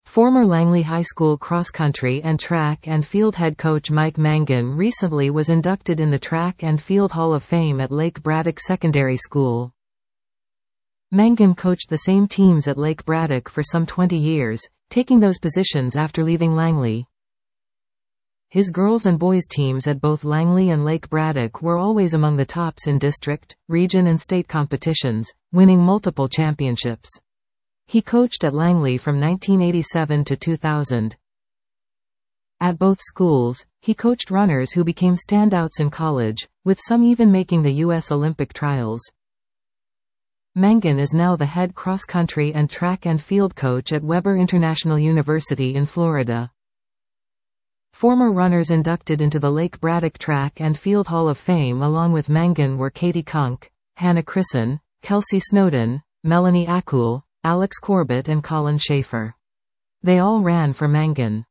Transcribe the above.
Former Langley High School cross-country and track and field head coach Mike Mangan recently was inducted in the Track and Field Hall of Fame at Lake Braddock Secondary School. Mangan coached the same teams at Lake Braddock for some 20 years, taking those positions after leaving Langley. His girls and boys teams at both Langley and Lake Braddock were always among the tops in district, region and state competitions, winning multiple championships. He coached at Langley from 1987 to 2000. At both schools, he coached runners who became standouts in college, with some even making the U.S. Olympic trials. Mangan is now the head cross-country and track and field coach at Weber International University in Florida. Former runners inducted into the Lake Braddock Track and Field Hall of Fame along with Mangan were Katie Kunk, Hannah Crisson, Kelsey Snowden, Melanie Akul, Alex Corbett and Colin Schaefer. They all ran for Mangan.